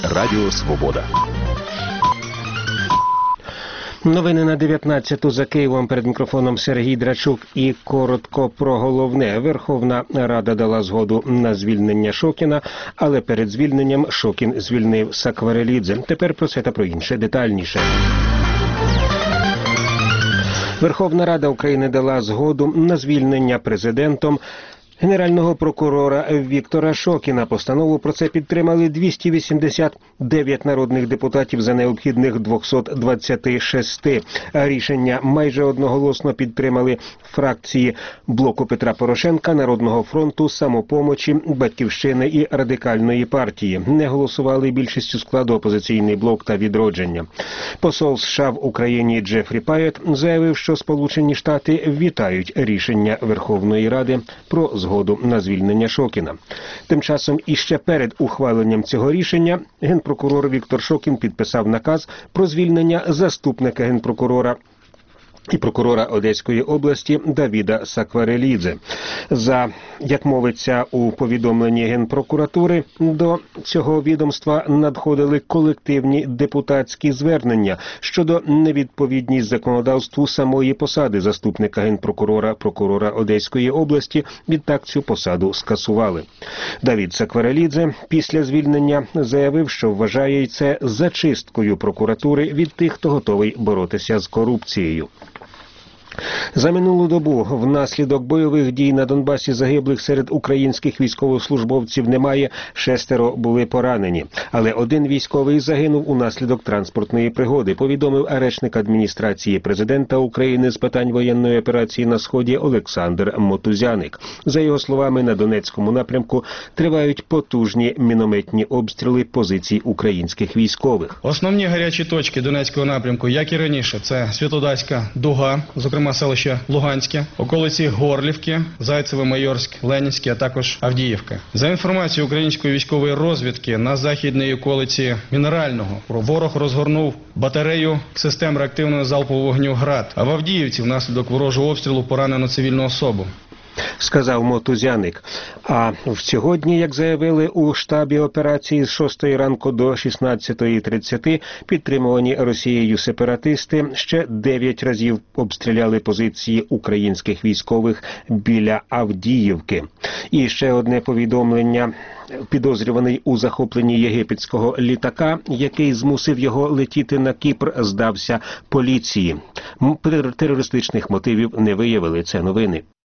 Радіо Свобода. Новини на 19-ту за Києвом. Перед мікрофоном Сергій Драчук. І коротко про головне. Верховна Рада дала згоду на звільнення Шокіна, але перед звільненням Шокін звільнив Сакварелідзе. Тепер про це та про інше детальніше. Верховна Рада України дала згоду на звільнення президентом Генерального прокурора Віктора Шокіна. Постанову про це підтримали 289 народних депутатів за необхідних 226. Рішення майже одноголосно підтримали фракції Блоку Петра Порошенка, Народного фронту, Самопомочі, Батьківщини і Радикальної партії. Не голосували більшістю складу Опозиційний блок та Відродження. Посол США в Україні Джефрі Паєт заявив, що Сполучені Штати вітають рішення Верховної Ради про згоду на звільнення Шокіна. Тим часом іще перед ухваленням цього рішення генпрокурор Віктор Шокін підписав наказ про звільнення заступника генпрокурора і прокурора Одеської області Давіда Сакварелідзе. Як мовиться у повідомленні Генпрокуратури, до цього відомства надходили колективні депутатські звернення щодо невідповідність законодавству самої посади заступника генпрокурора, прокурора Одеської області. Відтак цю посаду скасували. Давід Сакварелідзе після звільнення заявив, що вважає це зачисткою прокуратури від тих, хто готовий боротися з корупцією. За минулу добу внаслідок бойових дій на Донбасі загиблих серед українських військовослужбовців немає, 6 були поранені. Але один військовий загинув унаслідок транспортної пригоди, повідомив речник адміністрації президента України з питань воєнної операції на Сході Олександр Мотузяник. За його словами, на Донецькому напрямку тривають потужні мінометні обстріли позицій українських військових. Основні гарячі точки Донецького напрямку, як і раніше, це Світлодарська дуга, зокрема селище Луганське, околиці Горлівки, Зайцеве, Майорськ, Ленінське, а також Авдіївка. За інформацією української військової розвідки, на західній околиці Мінерального ворог розгорнув батарею систем реактивного залпового вогню «Град», а в Авдіївці внаслідок ворожого обстрілу поранено цивільну особу, сказав Мотузяник. А сьогодні, як заявили у штабі операції, з 6 ранку до 16:30 підтримувані Росією сепаратисти ще 9 разів обстріляли позиції українських військових біля Авдіївки. І ще одне повідомлення. Підозрюваний у захопленні єгипетського літака, який змусив його летіти на Кіпр, здався поліції. Терористичних мотивів не виявили. Це новини.